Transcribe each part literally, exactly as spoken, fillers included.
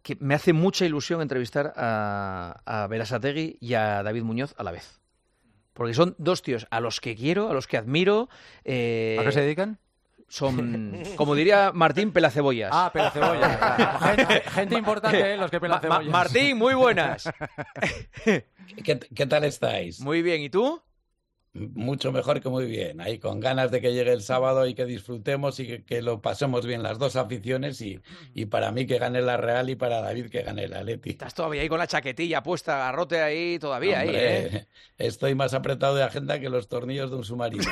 que me hace mucha ilusión entrevistar a, a Berasategui y a David Muñoz a la vez. Porque son dos tíos a los que quiero, a los que admiro. Eh, ¿A qué se dedican? Son, como diría Martín, pelacebollas. Ah, pelacebollas. gente, gente importante, ¿eh? Los que pelacebollas. Ma- Ma- Martín, muy buenas. ¿Qué, ¿Qué tal estáis? Muy bien, ¿y tú? Mucho mejor que muy bien. Ahí con ganas de que llegue el sábado y que disfrutemos y que, que lo pasemos bien las dos aficiones y, y para mí que gane la Real y para David que gane el Atleti. Estás todavía ahí con la chaquetilla puesta, garrote ahí, todavía. Hombre, ahí, ¿eh? Estoy más apretado de agenda que los tornillos de un submarino.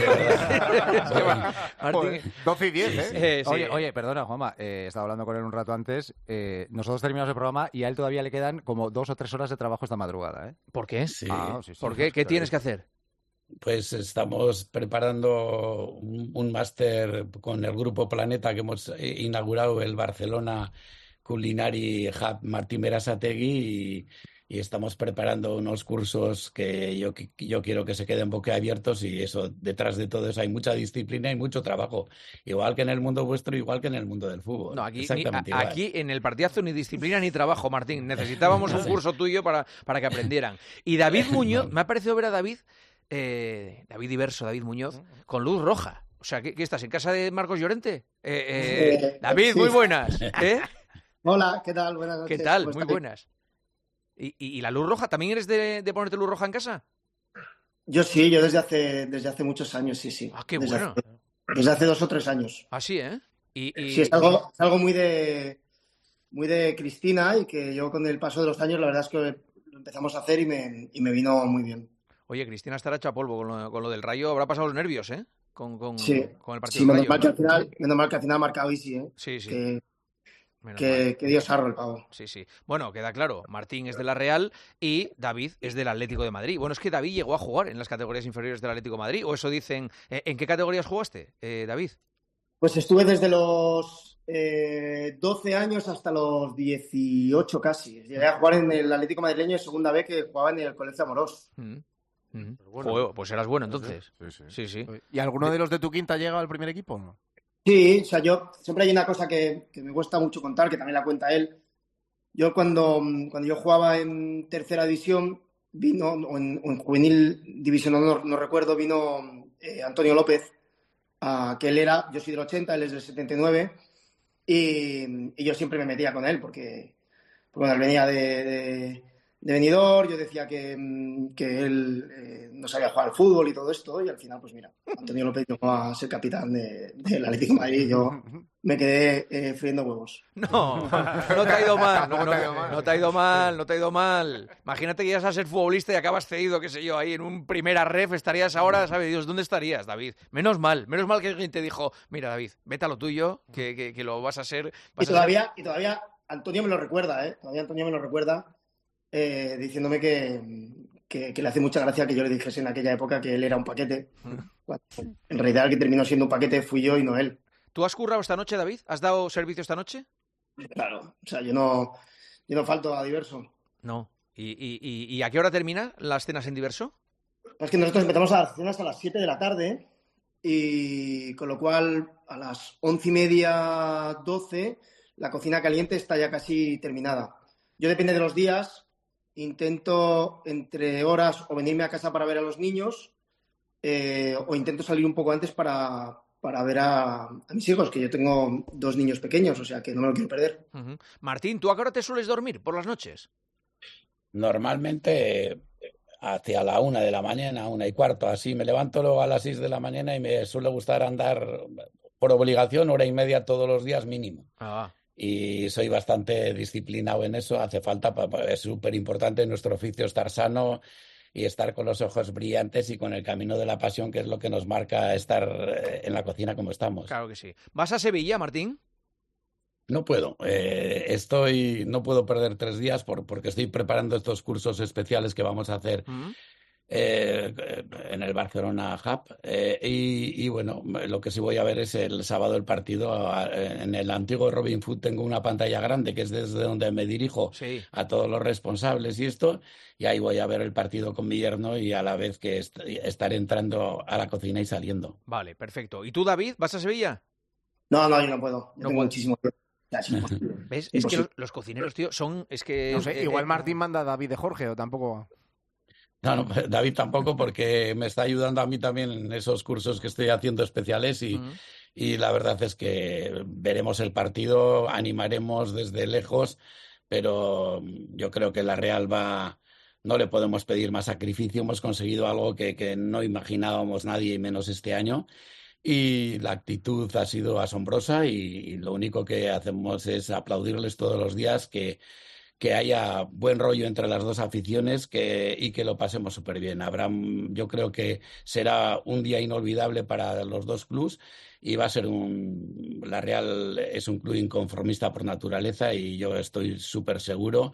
Martín, doce y diez, ¿eh? Sí, sí. Eh, sí. Oye, oye, perdona, Juanma, eh, estaba hablando con él un rato antes. Eh, nosotros terminamos el programa y a él todavía le quedan como dos o tres horas de trabajo esta madrugada, ¿eh? ¿Por qué? Sí. Ah, sí, sí, ¿Por qué? ¿Qué sí, tienes sí. que hacer? Pues estamos preparando un, un máster con el Grupo Planeta que hemos inaugurado el Barcelona Culinary Hub Martín Berasategui y, y estamos preparando unos cursos que yo, que yo quiero que se queden boquiabiertos y eso, detrás de todo eso hay mucha disciplina y mucho trabajo, igual que en el mundo vuestro, igual que en el mundo del fútbol. No, aquí, Exactamente ni, a, igual. aquí en el partidazo ni disciplina ni trabajo, Martín. Necesitábamos un curso tuyo para, para que aprendieran. Y David Muñoz, me ha parecido ver a David... Eh, David Diverso, David Muñoz, con luz roja. O sea, ¿qué, qué estás? ¿En casa de Marcos Llorente? Eh, eh, Eh, David, sí. muy buenas. ¿Eh? Hola, ¿qué tal? Buenas noches. ¿Qué tal? ¿Cómo Muy estáis? buenas. ¿Y, y, y la luz roja? ¿También eres de, de ponerte luz roja en casa? Yo sí, yo desde hace, desde hace muchos años, sí, sí. Ah, qué desde bueno. Hace, desde hace dos o tres años. Así, ¿eh? Y, y... Sí, es algo, es algo muy de muy de Cristina y que yo con el paso de los años la verdad es que lo empezamos a hacer y me, y me vino muy bien. Oye, Cristina estará hecha polvo con lo, con lo del Rayo. Habrá pasado los nervios, ¿eh? Con, con, Sí, con el partido sí, del menos Rayo. mal, que al final, menos mal que al final ha marcado Isi, ¿eh? Sí, sí. Que, Menos que, mal. que Dios arro el pavo. Sí, sí. Bueno, queda claro. Martín es de la Real y David es del Atlético de Madrid. Bueno, es que David llegó a jugar en las categorías inferiores del Atlético de Madrid. ¿O eso dicen? Eh, ¿En qué categorías jugaste, eh, David? Pues estuve desde los eh, doce años hasta los dieciocho casi. Llegué a jugar en el Atlético madrileño de segunda vez que jugaba en el Colegio Amorós. Mm. Mm. bueno. Joder, pues eras bueno entonces. Sí, sí. Sí, sí. ¿Y alguno de los de tu quinta llega al primer equipo o no? Sí, o sea, yo siempre hay una cosa que, que me cuesta mucho contar, que también la cuenta él. Yo cuando, cuando yo jugaba en tercera división, vino, o en, o en juvenil división, no, no recuerdo, vino eh, Antonio López, uh, que él era, yo soy del ochenta, él es del setenta y nueve, y, y yo siempre me metía con él, porque, porque bueno, él venía de, de, de Benidorm, yo decía que, que él eh, no sabía jugar al fútbol y todo esto, y al final, pues mira, Antonio López llegó a ser capitán de, del Atlético de Madrid y yo me quedé eh, friendo huevos. No, no te ha ido mal, no, No no, te ha ido mal. no te ha ido mal, no te ha ido mal. Imagínate que llegas a ser futbolista y acabas cedido, qué sé yo, ahí en un primera ref, estarías ahora, ¿sabe Dios dónde estarías, David? Menos mal, menos mal que alguien te dijo, mira, David, vete a lo tuyo, que, que, que lo vas a ser... Vas Y todavía, a ser... y todavía Antonio me lo recuerda, ¿eh? Todavía Antonio me lo recuerda, eh, diciéndome que, que, que le hace mucha gracia que yo le dijese en aquella época que él era un paquete. Bueno, en realidad el que terminó siendo un paquete fui yo y no él. ¿Tú has currado esta noche, David? ¿Has dado servicio esta noche? Claro, o sea, yo no, yo no falto a Diverso. No. ¿Y, y, y, y a qué hora termina las cenas en Diverso? Es que nosotros empezamos a las cenas a las siete de la tarde y con lo cual a las once y media, doce, la cocina caliente está ya casi terminada. Yo depende de los días, intento entre horas o venirme a casa para ver a los niños eh, o intento salir un poco antes para... para ver a, a mis hijos, que yo tengo dos niños pequeños, o sea que no me lo quiero perder. Uh-huh. Martín, ¿tú a qué hora te sueles dormir por las noches? Normalmente hacia la una de la mañana, una y cuarto, así. Me levanto luego a las seis de la mañana y me suele gustar andar por obligación hora y media todos los días mínimo. Ah. Y soy bastante disciplinado en eso, hace falta, es súper importante en nuestro oficio estar sano y estar con los ojos brillantes y con el camino de la pasión, que es lo que nos marca estar en la cocina como estamos. Claro que sí. ¿Vas a Sevilla, Martín? No puedo. Eh, estoy, no puedo perder tres días por, porque estoy preparando estos cursos especiales que vamos a hacer Uh-huh. eh, en el Barcelona Hub. Eh, y, y bueno, lo que sí voy a ver es el sábado el partido. En el antiguo Robin Hood tengo una pantalla grande que es desde donde me dirijo Sí. a todos los responsables y esto. Y ahí voy a ver el partido con mi yerno y a la vez que est- estaré entrando a la cocina y saliendo. Vale, perfecto. ¿Y tú, David, vas a Sevilla? No, no, yo no puedo. Yo No tengo puedo. muchísimo. sea, es imposible. ¿Ves? Es Imposible. que los, los cocineros, tío, son... Es que, No sé, eh, igual eh, Martín manda a David de Jorge o tampoco... No, no, David tampoco, porque me está ayudando a mí también en esos cursos que estoy haciendo especiales y, uh-huh. y la verdad es que veremos el partido, animaremos desde lejos, pero yo creo que la Real va... No le podemos pedir más sacrificio, hemos conseguido algo que, que no imaginábamos nadie, y menos este año. Y la actitud ha sido asombrosa y, y lo único que hacemos es aplaudirles todos los días, que, que haya buen rollo entre las dos aficiones que, y que lo pasemos súper bien. Habrá, yo creo que será un día inolvidable para los dos clubs y va a ser un... La Real es un club inconformista por naturaleza y yo estoy súper seguro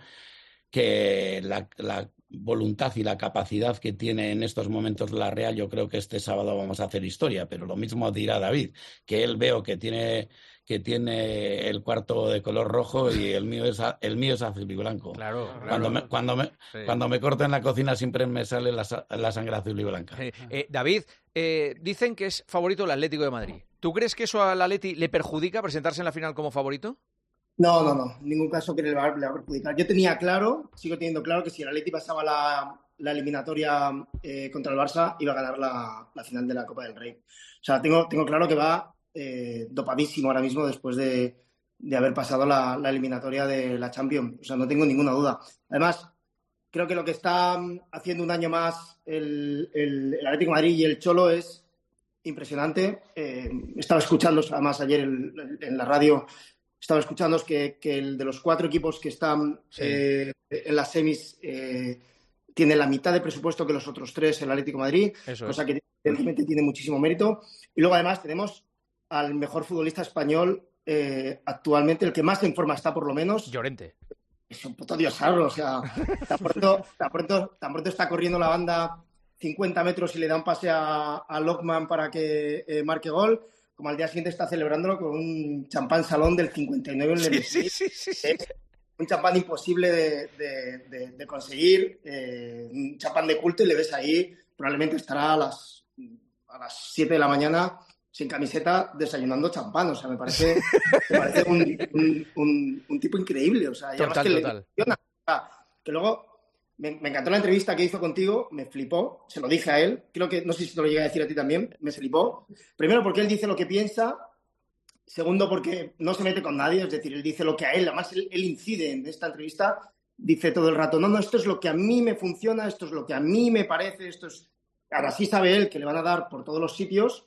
que la, la voluntad y la capacidad que tiene en estos momentos la Real, yo creo que este sábado vamos a hacer historia, pero lo mismo dirá David, que él veo que tiene, que tiene el cuarto de color rojo y el mío es, el mío es azul y blanco. Claro, claro. Cuando me, cuando me, Sí. cuando me corto en la cocina siempre me sale la, la sangre azul y blanca. Eh, eh, David, eh, dicen que es favorito el Atlético de Madrid. ¿Tú crees que eso al Atleti le perjudica presentarse en la final como favorito? No, no, no. En ningún caso que le va, le va a perjudicar. Yo tenía claro, sigo teniendo claro, que si el Atleti pasaba la, la eliminatoria eh, contra el Barça, iba a ganar la, la final de la Copa del Rey. O sea, tengo, tengo claro que va eh, dopadísimo ahora mismo después de, de haber pasado la, la eliminatoria de la Champions. O sea, no tengo ninguna duda. Además, creo que lo que está haciendo un año más el, el, el Atlético de Madrid y el Cholo es impresionante. Eh, estaba escuchando, además, ayer el, en la radio... Estaba escuchando que, que el de los cuatro equipos que están sí. eh, en las semis eh, tiene la mitad de presupuesto que los otros tres, el Atlético de Madrid, Eso cosa es. que evidentemente tiene muchísimo mérito. Y luego además tenemos al mejor futbolista español eh, actualmente, el que más en forma está por lo menos. Llorente. Es un puto diosarro, o sea, tan pronto, tan pronto, tan pronto está corriendo la banda cincuenta metros y le da un pase a, a Lockman para que eh, marque gol. Como al día siguiente está celebrándolo con un champán salón del cincuenta y nueve en el sí, sí, sí, sí. Un champán imposible de, de, de, de conseguir, eh, un champán de culto, y le ves ahí, probablemente estará a las, a las siete de la mañana sin camiseta desayunando champán. O sea, me parece, me parece un, un, un, un tipo increíble. O sea, total, que total. Le, o sea, que luego me, me encantó la entrevista que hizo contigo, me flipó, se lo dije a él, creo que, no sé si te lo llegué a decir a ti también, me flipó. Primero porque él dice lo que piensa, segundo porque no se mete con nadie, es decir, él dice lo que a él, además él, él incide en esta entrevista, dice todo el rato, no, no, esto es lo que a mí me funciona, esto es lo que a mí me parece, esto es... Ahora sí sabe él que le van a dar por todos los sitios,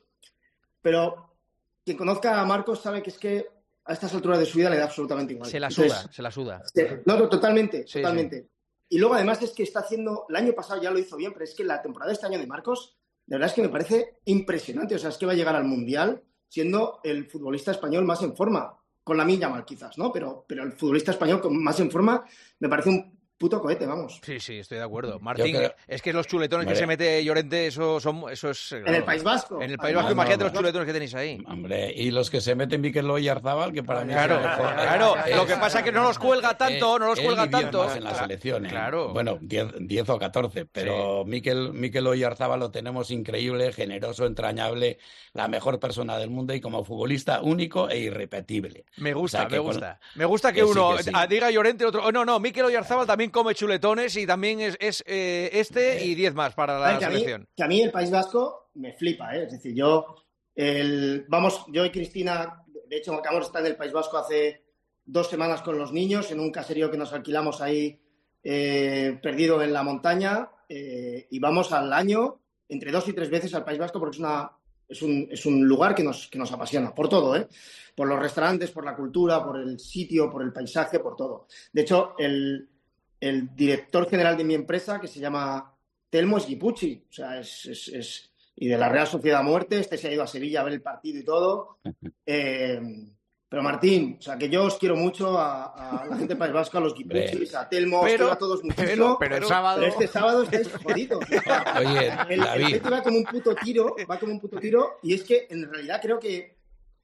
pero quien conozca a Marcos sabe que es que a estas alturas de su vida le da absolutamente igual. Se la suda, Entonces, se la suda. No, no, totalmente, sí, totalmente. Sí. Y luego, además, es que está haciendo... El año pasado ya lo hizo bien, pero es que la temporada de este año de Marcos, de verdad es que me parece impresionante. O sea, es que va a llegar al Mundial siendo el futbolista español más en forma. Con la milla mal, quizás, ¿no? Pero, pero el futbolista español con más en forma me parece un puto cohete, vamos. Sí, sí, estoy de acuerdo. Martín, creo... es que los chuletones vale. que se mete Llorente, eso, son, eso es... Claro. En el País Vasco. En el País Vasco, no, imagínate no, los chuletones que tenéis ahí. Hombre, y los que se meten Mikel Oyarzabal, que para mí... Claro, es mejor. claro. Es, lo que pasa es que no los cuelga tanto, no los cuelga tanto. En la selección, ¿eh? Claro. Bueno, diez o catorce, pero sí. Mikel, Mikel Oyarzabal lo tenemos increíble, generoso, entrañable, la mejor persona del mundo y como futbolista único e irrepetible. Me gusta, o sea, me gusta. Con... Me gusta que, que uno sí, que sí. diga Llorente, otro... Oh, no, no, Mikel Oyarzabal también come chuletones y también es, es eh, este y diez más para la que selección. A mí, que a mí el País Vasco me flipa, ¿eh? Es decir, yo, el, vamos, yo y Cristina, de hecho, acabamos de estar en el País Vasco hace dos semanas con los niños en un caserío que nos alquilamos ahí eh, perdido en la montaña eh, y vamos al año entre dos y tres veces al País Vasco porque es una es un, es un lugar que nos, que nos apasiona, por todo, ¿eh? Por los restaurantes, por la cultura, por el sitio, por el paisaje, por todo. De hecho, el El director general de mi empresa, que se llama Telmo, es guipúzcoano, o sea, es, es, es... Y de la Real Sociedad a muerte, este se ha ido a Sevilla a ver el partido y todo. Eh, pero Martín, o sea, que yo os quiero mucho a, a la gente del País Vasco, a los guipúzcoanos, a Telmo, os quiero a todos muchísimo. Pero, pero, el sábado... pero este sábado estáis jodidos. O sea, Oye, el, David. el va como un puto tiro, va como un puto tiro, y es que en realidad creo que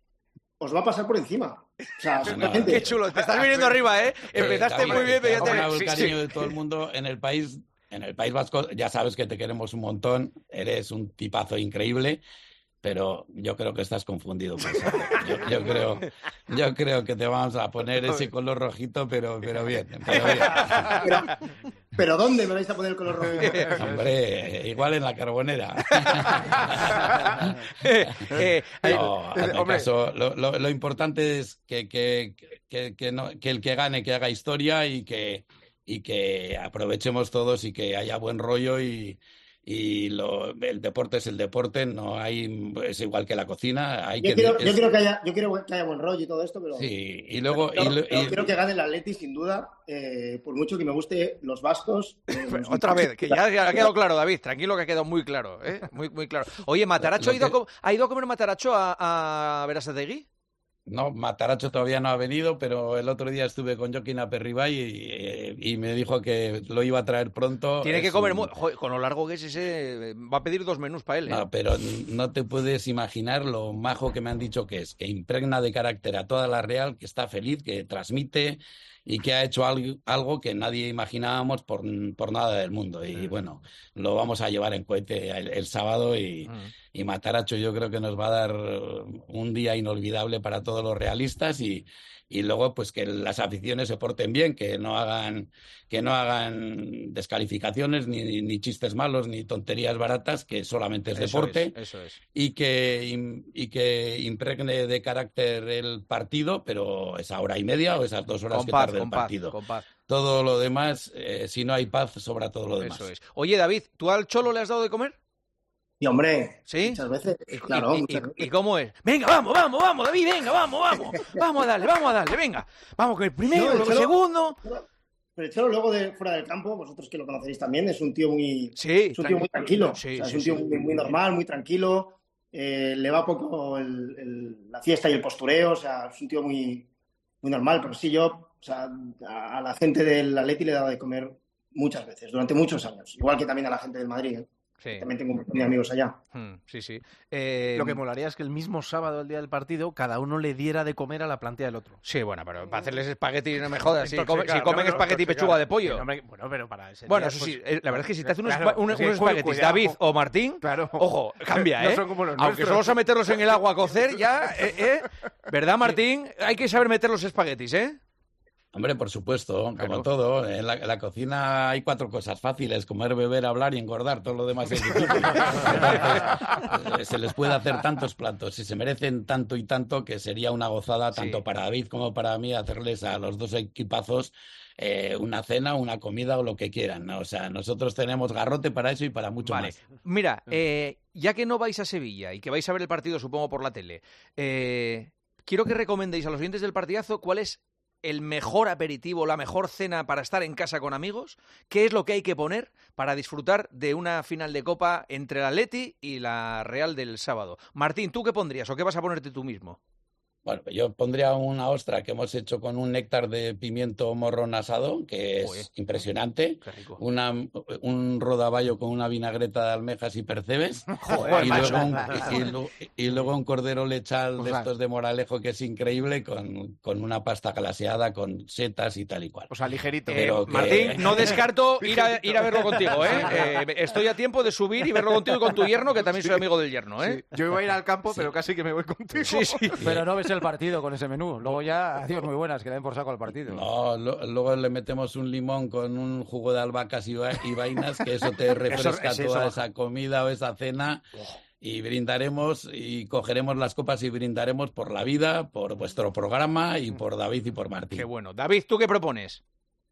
os va a pasar por encima. O sea, no, qué chulo, te estás viniendo arriba, ¿eh? Empezaste David, muy bien, pero ya te... el sí, cariño sí. de todo el mundo en el país, en el País Vasco, ya sabes que te queremos un montón, eres un tipazo increíble pero yo creo que estás confundido. Yo, yo, creo, yo creo que te vamos a poner ese color rojito, pero, pero bien. Pero, bien. Pero, ¿pero dónde me vais a poner el color rojito? Hombre, igual en la Carbonera. eh, no, hazme caso, lo, lo, lo importante es que, que, que, que, no, que el que gane, que haga historia y que, y que aprovechemos todos y que haya buen rollo y... y lo, el deporte es el deporte, no hay, es igual que la cocina. Hay yo, que, quiero, es... yo quiero que haya, yo quiero que haya buen rollo y todo esto, pero sí, y luego pero, y, pero, pero y... quiero que gane el Atleti sin duda, eh, por mucho que me guste los vascos. Eh, los Otra vez, que ya, ya ha quedado claro, David, tranquilo que ha quedado muy claro, ¿eh? muy, muy claro. Oye, ¿Mataracho ha ido, que... a, ha ido a comer Mataracho a, a Berasategui? No, Mataracho todavía no ha venido, pero el otro día estuve con Joaquín Aperribay y, y me dijo que lo iba a traer pronto. Tiene es que comer, un... Joder, con lo largo que es ese, va a pedir dos menús para él, ¿eh? No, pero no te puedes imaginar lo majo que me han dicho que es, que impregna de carácter a toda la Real, que está feliz, que transmite y que ha hecho algo, algo que nadie imaginábamos por, por nada del mundo. Y bueno, lo vamos a llevar en cohete el, el sábado y, mm. y Mataracho yo creo que nos va a dar un día inolvidable para todos los realistas y, y luego pues que las aficiones se porten bien, que no hagan, que no hagan descalificaciones ni, ni chistes malos ni tonterías baratas, que solamente es eso deporte es, eso es. Y, que, y que impregne de carácter el partido, pero esa hora y media o esas dos horas con que paz, tarde el con partido. Paz, con paz. Todo lo demás, eh, si no hay paz, sobra todo lo demás. Eso es. Oye, David, ¿tú al Cholo le has dado de comer? Y hombre, ¿sí? Muchas veces, ¿Y, claro. y, muchas y, veces. ¿Y cómo es? Venga, vamos, vamos, vamos, David, venga, vamos, vamos. Vamos a darle, vamos a darle, venga. Vamos con el primero, no, el luego el segundo. Pero el Cholo luego de fuera del campo, vosotros que lo conocéis también, es un tío muy, sí, es un tío muy tranquilo. Sí, o sea, sí, es un tío sí. muy, muy normal, muy tranquilo. Eh, le va poco el, el, la fiesta y el postureo. O sea, es un tío muy, muy normal. Pero sí, yo, o sea, a, a la gente del Atleti le he dado de comer muchas veces, durante muchos años. Igual que también a la gente del Madrid, ¿eh? Sí. También tengo un montón de amigos allá. Hmm, sí, sí. Eh, Lo que molaría es que el mismo sábado, el día del partido, cada uno le diera de comer a la plantilla del otro. Sí, bueno, pero para hacerles espagueti no me jodas. Si, come, claro, si comen no, no, espagueti y pechuga claro. de pollo. Sí, hombre, bueno, pero para ese Bueno, día, eso sí, pues, la verdad es que si te hacen unos, claro, unos, sí, unos cuida, espaguetis, cuidado. David o Martín, claro. ojo, cambia, ¿eh? No son como los Aunque nuestros. solo vas a meterlos en el agua a cocer, ya, ¿eh? ¿eh? ¿Verdad, Martín? Hay que saber meter los espaguetis, ¿eh? Hombre, por supuesto, como claro. todo. En la, en la cocina hay cuatro cosas fáciles: comer, beber, hablar y engordar. Todo lo demás es difícil. Entonces, se les puede hacer tantos platos y se merecen tanto y tanto que sería una gozada tanto Sí. para David como para mí hacerles a los dos equipazos eh, una cena, una comida o lo que quieran, ¿no? O sea, nosotros tenemos garrote para eso y para mucho Vale. más. Mira, eh, ya que no vais a Sevilla y que vais a ver el partido, supongo, por la tele, eh, quiero que recomendéis a los oyentes del partidazo cuál es el mejor aperitivo, la mejor cena para estar en casa con amigos, qué es lo que hay que poner para disfrutar de una final de Copa entre el Atleti y la Real del sábado. Martín, ¿tú qué pondrías o qué vas a ponerte tú mismo? Bueno, yo pondría una ostra que hemos hecho con un néctar de pimiento morrón asado, que es Joder. impresionante. Qué rico. Una, un rodaballo con una vinagreta de almejas y percebes. Joder, y, macho. luego un, y, luego, y luego un cordero lechal O de sea, estos de Moralejo que es increíble, con, con una pasta glaseada, con setas y tal y cual. O sea, ligerito. Eh, Pero que- Martín, no descarto ir a, ir a verlo contigo, ¿eh? Eh, Estoy a tiempo de subir y verlo contigo y con tu yerno, que también soy amigo del yerno, ¿eh? Sí. Yo iba a ir al campo, pero casi que me voy contigo. Sí, sí. Pero no ves el partido con ese menú. Luego ya, adiós, muy buenas, que den por saco al partido. No, lo- luego le metemos un limón con un jugo de albahacas y, va- y vainas, que eso te refresca es toda eso. esa comida o esa cena. Y brindaremos y cogeremos las copas y brindaremos por la vida, por vuestro programa y por David y por Martín. Qué bueno. David, ¿tú qué propones?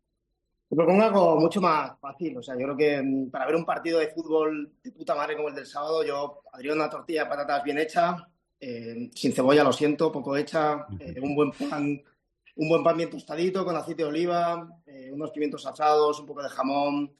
Te propongo algo mucho más fácil. O sea, yo creo que mm, para ver un partido de fútbol de puta madre como el del sábado, yo haría una tortilla de patatas bien hecha, eh, sin cebolla, lo siento, poco hecha, eh, un buen pan, un buen pan bien tostadito con aceite de oliva, eh, unos pimientos asados, un poco de jamón,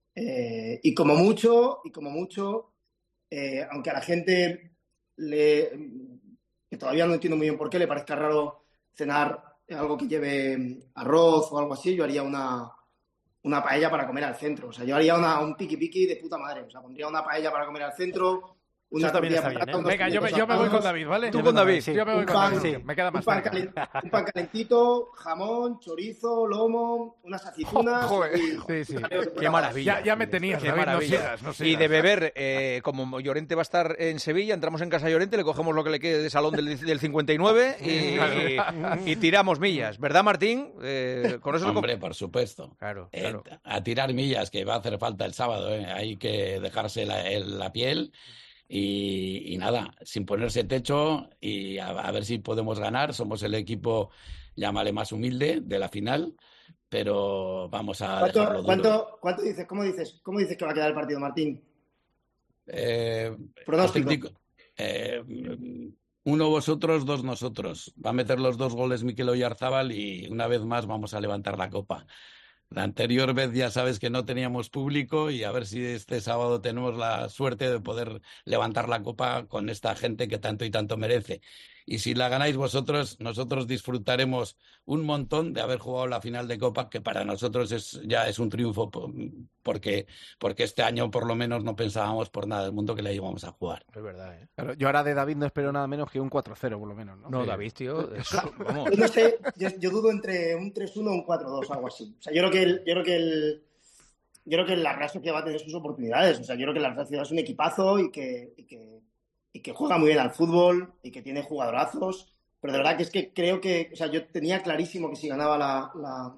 eh, y como mucho, y como mucho, eh, aunque a la gente le, que todavía no entiendo muy bien por qué, le parezca raro cenar algo que lleve arroz o algo así, yo haría una una paella para comer al centro. O sea, yo haría una, un piqui piqui de puta madre. O sea, pondría una paella para comer al centro, una también tortilla está de bien, patata, ¿eh? un dos Venga, yo me, filetes yo me voy con asados, David, ¿vale? Tú con David. Sí, yo me voy un con pan, David. Sí, me queda un más pan, cerca. calen- un pan calentito, jamón, chorizo, lomo, unas aceitunas. Joder. y- Sí, sí. Qué maravilla. Ya, ya me tenías, Qué David, no maravilla. sigas, no Y sigas. de beber, eh, como Llorente va a estar en Sevilla, entramos en casa de Llorente, le cogemos lo que le quede de salón del, del cincuenta y nueve y, y tiramos millas. ¿Verdad, Martín? Eh, con eso lo com- Hombre, por supuesto. Claro, Eh, claro. a tirar millas, que va a hacer falta el sábado. ¿eh? Hay que dejarse la, el- la piel y, y nada, sin ponerse techo y a, a ver si podemos ganar. Somos el equipo, llámale más humilde, de la final, pero vamos a dejarlo ¿Cuánto, duro. cuánto, cuánto dices? ¿Cómo dices? ¿Cómo dices que va a quedar el partido, Martín? Eh, Pronóstico. Atlético- eh, uno vosotros, dos nosotros. Va a meter los dos goles Mikel Oyarzábal y una vez más vamos a levantar la copa. La anterior vez ya sabes que no teníamos público y a ver si este sábado tenemos la suerte de poder levantar la copa con esta gente que tanto y tanto merece. Y si la ganáis vosotros, nosotros disfrutaremos un montón de haber jugado la final de copa, que para nosotros es ya es un triunfo po- porque, porque este año por lo menos no pensábamos por nada del mundo que la íbamos a jugar. Es verdad, ¿eh? Claro, yo ahora de David no espero nada menos que un cuatro cero, por lo menos, ¿no? No, Sí. David, tío, eso, vamos. Yo no sé, yo, yo dudo entre un tres uno o un cuatro dos, algo así. O sea, yo creo que el, yo creo que el, yo creo que la Real Sociedad va a tener sus oportunidades. O sea, yo creo que la Real Sociedad es un equipazo y que, y que, y que juega muy bien al fútbol y que tiene jugadorazos. Pero de verdad que es que creo que, o sea, yo tenía clarísimo que si ganaba la, la,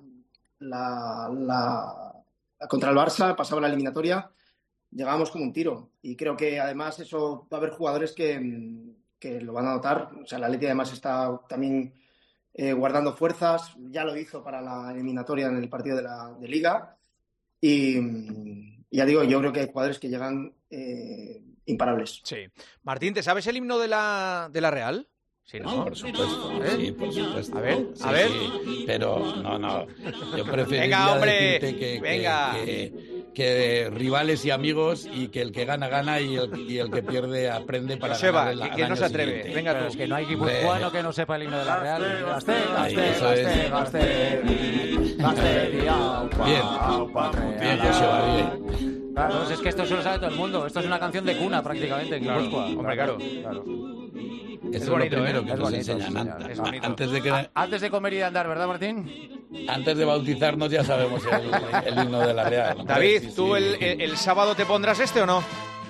la, la- la- contra el Barça, pasaba la eliminatoria, llegábamos como un tiro. Y creo que además eso va a haber jugadores que, que lo van a notar. O sea, el Atleti además está también eh, guardando fuerzas. Ya lo hizo para la eliminatoria en el partido de la de Liga. Y mm, ya digo, yo creo que hay jugadores que llegan eh, imparables. Sí. Martín, ¿te sabes el himno de la, de la Real? Sí, ¿no? Por supuesto, ¿Eh? sí, por supuesto. A ver, Sí, a ver. sí, pero no, no. Yo preferiría Venga, hombre, decirte que, que- venga. Que, que rivales y amigos y que el que gana, gana y el, y el que pierde aprende para Joseba, ganar el, que, al que no año se atreve. siguiente. Venga Pero tú. es que no hay Hombre. guipuzcoano que no sepa el himno de la Real. Gaste, Ahí, gaste, eso gaste, es. gaste, gaste, y aupa, Bien. aupa, Bien, real. Joseba, bien. Claro, si es que esto se lo sabe todo el mundo. Esto es una canción de cuna prácticamente en Claro, Guipúzcoa. hombre, claro. claro. Eso es, bonito, lo primero ¿eh? que Es nos bonito, enseñan. sí, An- señor. Es a- bonito. Antes de que A- Antes de comer y de andar, ¿verdad, Martín? antes de bautizarnos ya sabemos el, el himno de la Real. Hombre, David, sí, ¿tú sí. el, el- el sábado te pondrás este o no?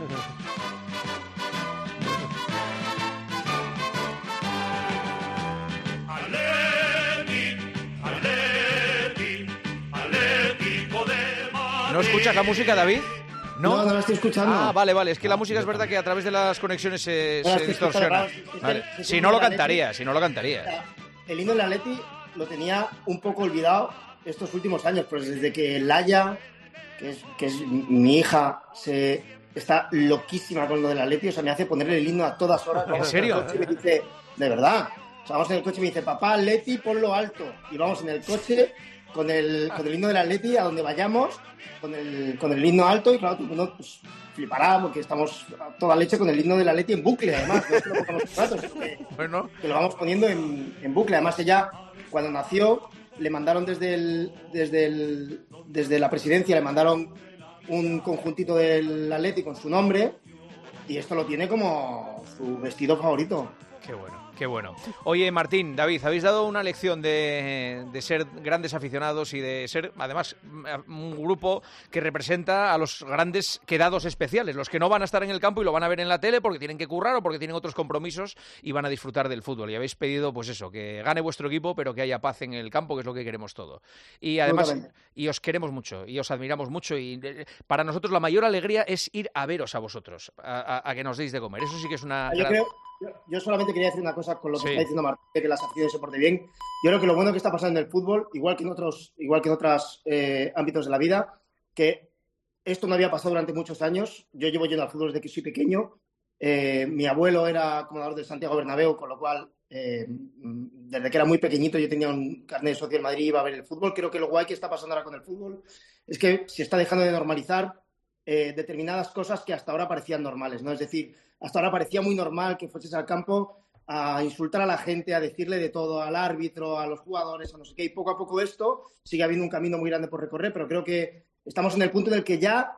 ¿No escuchas la música, David? No, no la estoy escuchando. Ah, vale, vale. Es que la música es verdad que a través de las conexiones se, No la se estoy escuchando, distorsiona. claro, es que- Vale. es que Si el no himno lo de la cantaría, si no lo cantaría. El himno del Atleti lo tenía un poco olvidado estos últimos años, pues desde que Laia, que es, que es mi hija, se está loquísima con lo del Atleti, o sea, me hace ponerle el himno a todas horas. Vamos serio? en el coche y me dice, de verdad. O sea, vamos en el coche y me dice, papá, Atleti, ponlo alto. Y vamos en el coche con el, con el himno del Atleti a donde vayamos, con el, con el himno alto, y claro, todo el mundo pues, flipará porque estamos a toda leche con el himno del Atleti en bucle, además. No es que lo pongamos un rato, sino que Bueno, que lo vamos poniendo en, en bucle. Además, ella, cuando nació, le mandaron desde el, desde el, desde la presidencia, le mandaron un conjuntito del Atleti con su nombre, y esto lo tiene como su vestido favorito. qué bueno. Qué bueno. Oye, Martín, David, habéis dado una lección de, de ser grandes aficionados y de ser, además, un grupo que representa a los grandes quedados especiales, los que no van a estar en el campo y lo van a ver en la tele porque tienen que currar o porque tienen otros compromisos y van a disfrutar del fútbol. Y habéis pedido, pues eso, que gane vuestro equipo, pero que haya paz en el campo, que es lo que queremos todo. Y además, y os queremos mucho, y os admiramos mucho, y eh, para nosotros la mayor alegría es ir a veros a vosotros, a, a, a que nos deis de comer. Eso sí que es una... Yo gran- creo, yo, yo solamente quería decir una cosa con lo que Sí. está diciendo Martín, de que las aficiones se porten bien. Yo creo que lo bueno que está pasando en el fútbol, igual que en otros, igual que en otros eh, ámbitos de la vida, que esto no había pasado durante muchos años. Yo llevo yendo al fútbol desde que soy pequeño. Eh, mi abuelo era acomodador del Santiago Bernabéu, con lo cual, eh, desde que era muy pequeñito, yo tenía un carnet de socio del Madrid y iba a ver el fútbol. Creo que lo guay que está pasando ahora con el fútbol es que se está dejando de normalizar eh, determinadas cosas que hasta ahora parecían normales, ¿no? Es decir, hasta ahora parecía muy normal que fueses al campo a insultar a la gente, a decirle de todo, al árbitro, a los jugadores, a no sé qué, y poco a poco esto sigue habiendo un camino muy grande por recorrer, pero creo que estamos en el punto en el que ya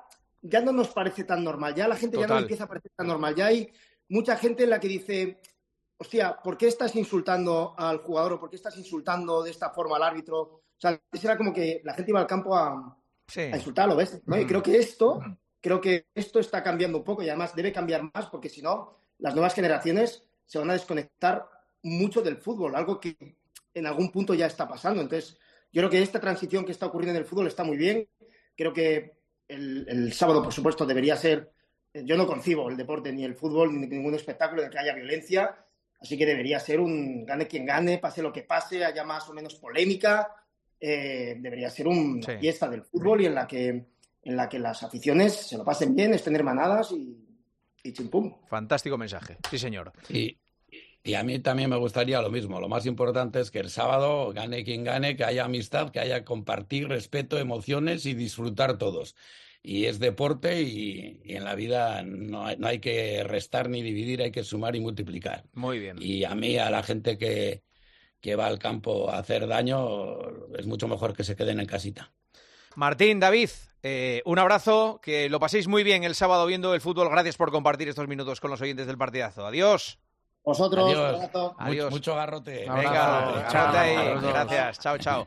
ya no nos parece tan normal. Ya la gente Total. ya no empieza a parecer tan normal. Ya hay mucha gente en la que dice, hostia, ¿por qué estás insultando al jugador o por qué estás insultando de esta forma al árbitro? O sea, antes era como que la gente iba al campo a, Sí. a insultarlo, ¿ves? ¿No? Y creo que esto, creo que esto está cambiando un poco y además debe cambiar más porque si no, las nuevas generaciones se van a desconectar mucho del fútbol, algo que en algún punto ya está pasando. Entonces, yo creo que esta transición que está ocurriendo en el fútbol está muy bien. Creo que el, el sábado, por supuesto, debería ser... Yo no concibo el deporte ni el fútbol ni ningún espectáculo en el que haya violencia, así que debería ser un gane quien gane, pase lo que pase, haya más o menos polémica. Eh, debería ser una Sí. fiesta del fútbol y en la que, en la que las aficiones se lo pasen bien, estén hermanadas y, y chimpum. Fantástico mensaje. Sí, señor. Y, y a mí también me gustaría lo mismo. Lo más importante es que el sábado gane quien gane, que haya amistad, que haya compartir, respeto, emociones y disfrutar todos. Y es deporte y, y en la vida no hay, no hay que restar ni dividir, hay que sumar y multiplicar. Muy bien. Y a mí, a la gente que, que va al campo a hacer daño, es mucho mejor que se queden en casita. Martín, David, eh, un abrazo, que lo paséis muy bien el sábado viendo el fútbol. Gracias por compartir estos minutos con los oyentes del partidazo. Adiós. Vosotros, Adiós. un abrazo. Adiós. Mucho, mucho garrote. Venga, abrazo. garrote ahí. Chao. Gracias. Chao, chao.